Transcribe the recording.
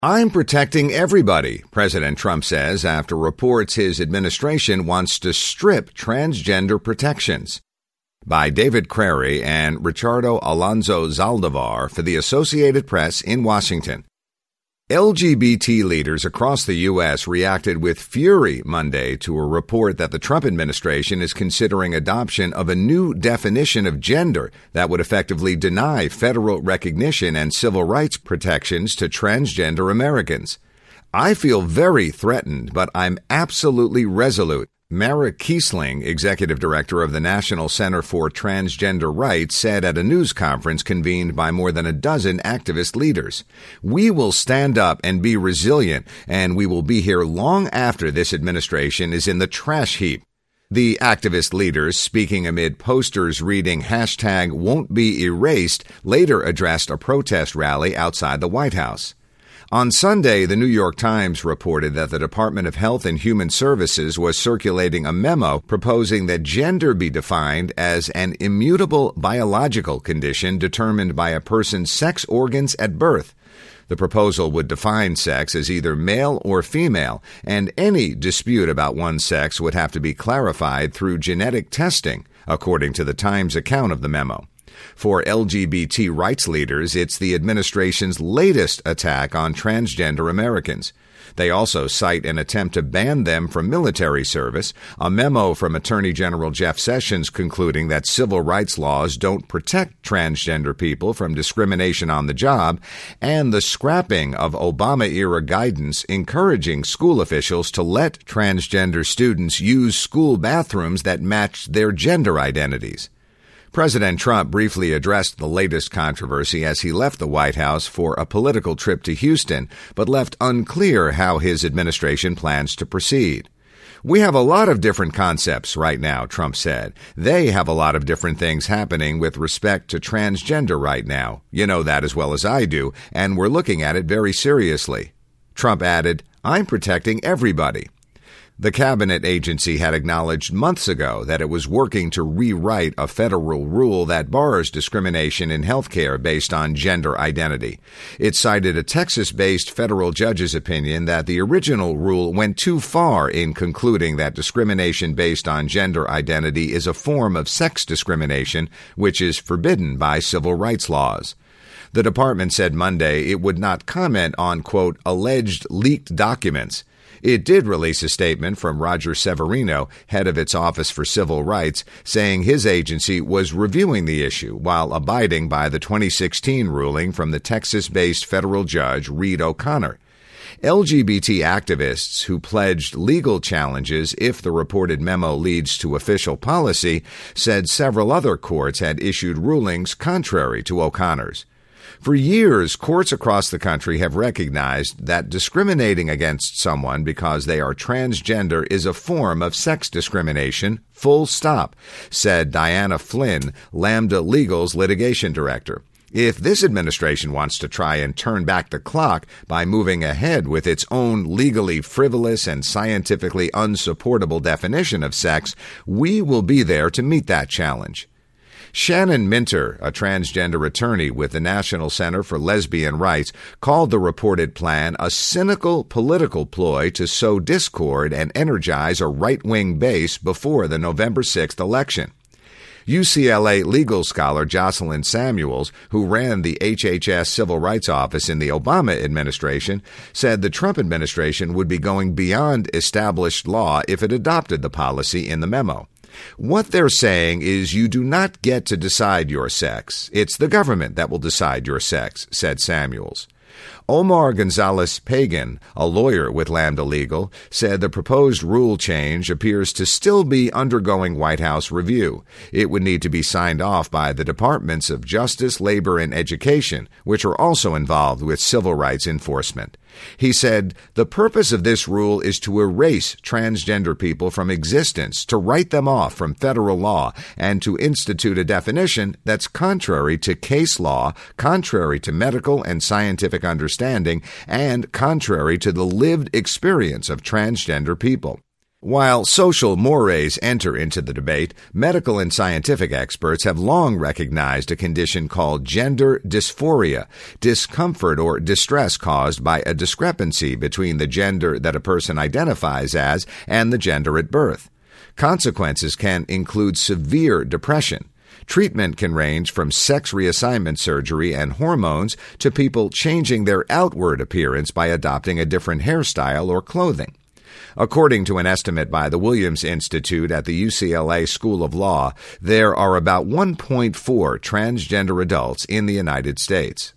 I'm protecting everybody, President Trump says after reports his administration wants to strip transgender protections. By David Crary and Ricardo Alonso Zaldivar for the Associated Press in Washington. LGBT leaders across the U.S. reacted with fury Monday to a report that the Trump administration is considering adoption of a new definition of gender that would effectively deny federal recognition and civil rights protections to transgender Americans. I feel very threatened, but I'm absolutely resolute. Mara Kiesling, executive director of the National Center for Transgender Rights, said at a news conference convened by more than a dozen activist leaders. We will stand up and be resilient, and we will be here long after this administration is in the trash heap. The activist leaders, speaking amid posters reading #Won'tBeErased, later addressed a protest rally outside the White House. On Sunday, the New York Times reported that the Department of Health and Human Services was circulating a memo proposing that gender be defined as an immutable biological condition determined by a person's sex organs at birth. The proposal would define sex as either male or female, and any dispute about one's sex would have to be clarified through genetic testing, according to the Times account of the memo. For LGBT rights leaders, it's the administration's latest attack on transgender Americans. They also cite an attempt to ban them from military service, a memo from Attorney General Jeff Sessions concluding that civil rights laws don't protect transgender people from discrimination on the job, and the scrapping of Obama-era guidance encouraging school officials to let transgender students use school bathrooms that matched their gender identities. President Trump briefly addressed the latest controversy as he left the White House for a political trip to Houston, but left unclear how his administration plans to proceed. We have a lot of different concepts right now, Trump said. They have a lot of different things happening with respect to transgender right now. You know that as well as I do, and we're looking at it very seriously. Trump added, I'm protecting everybody. The cabinet agency had acknowledged months ago that it was working to rewrite a federal rule that bars discrimination in health care based on gender identity. It cited a Texas-based federal judge's opinion that the original rule went too far in concluding that discrimination based on gender identity is a form of sex discrimination, which is forbidden by civil rights laws. The department said Monday it would not comment on, quote, alleged leaked documents. It did release a statement from Roger Severino, head of its Office for Civil Rights, saying his agency was reviewing the issue while abiding by the 2016 ruling from the Texas-based federal judge Reed O'Connor. LGBT activists who pledged legal challenges if the reported memo leads to official policy said several other courts had issued rulings contrary to O'Connor's. For years, courts across the country have recognized that discriminating against someone because they are transgender is a form of sex discrimination, full stop, said Diana Flynn, Lambda Legal's litigation director. If this administration wants to try and turn back the clock by moving ahead with its own legally frivolous and scientifically unsupportable definition of sex, we will be there to meet that challenge. Shannon Minter, a transgender attorney with the National Center for Lesbian Rights, called the reported plan a cynical political ploy to sow discord and energize a right-wing base before the November 6th election. UCLA legal scholar Jocelyn Samuels, who ran the HHS Civil Rights Office in the Obama administration, said the Trump administration would be going beyond established law if it adopted the policy in the memo. What they're saying is you do not get to decide your sex. It's the government that will decide your sex, said Samuels. Omar Gonzalez-Pagan, a lawyer with Lambda Legal, said the proposed rule change appears to still be undergoing White House review. It would need to be signed off by the Departments of Justice, Labor, and Education, which are also involved with civil rights enforcement. He said, the purpose of this rule is to erase transgender people from existence, to write them off from federal law, and to institute a definition that's contrary to case law, contrary to medical and scientific understanding, and contrary to the lived experience of transgender people. While social mores enter into the debate, medical and scientific experts have long recognized a condition called gender dysphoria, discomfort or distress caused by a discrepancy between the gender that a person identifies as and the gender at birth. Consequences can include severe depression. Treatment can range from sex reassignment surgery and hormones to people changing their outward appearance by adopting a different hairstyle or clothing. According to an estimate by the Williams Institute at the UCLA School of Law, there are about 1.4 transgender adults in the United States.